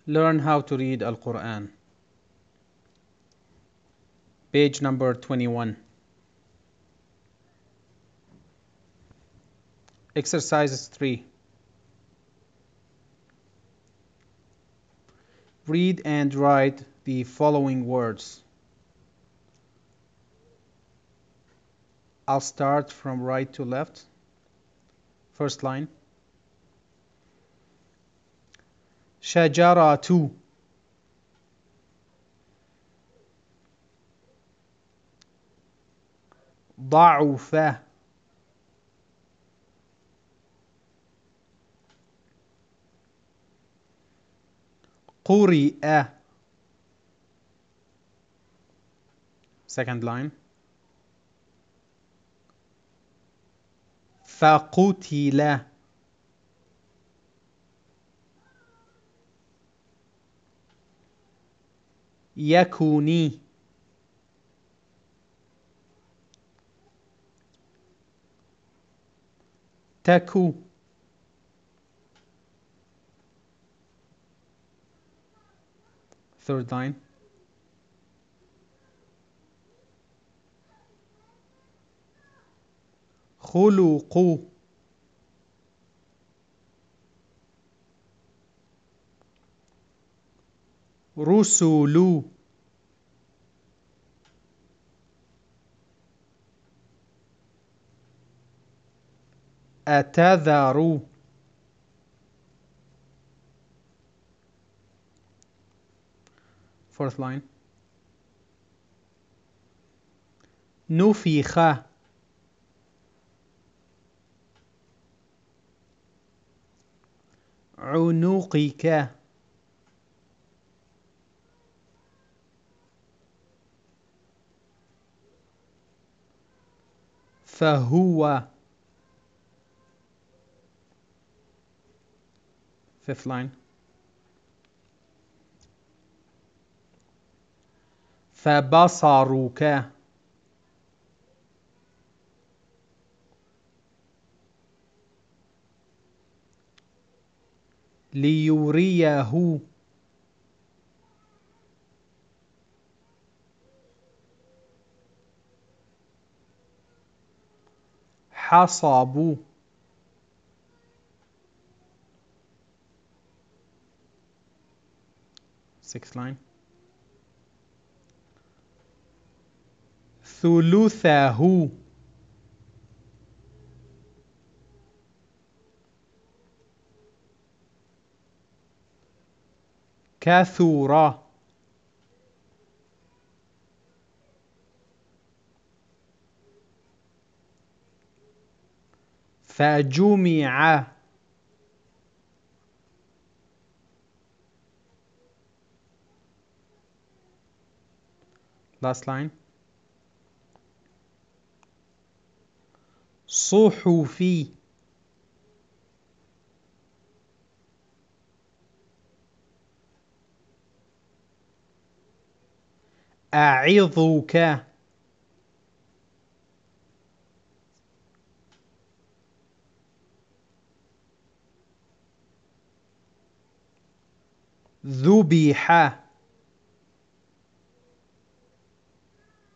Learn how to read Al-Quran. Page number 21. Exercise 3. Read and write the following words. I'll start from right to left. First line. شجرة. ضعف. قرئ. Second line. فقتل. يكوني. تكو. Third line. خلق. رسل. أتذر. Fourth line. نفخ. عنقك. فهو. Fifth line. فبصرك. ليريه. حصب. Sixth line. ثلثه. كثر. فجمع. Last line. صحفي. أعظك. ذبح.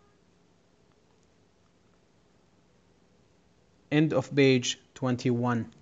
End of page 21.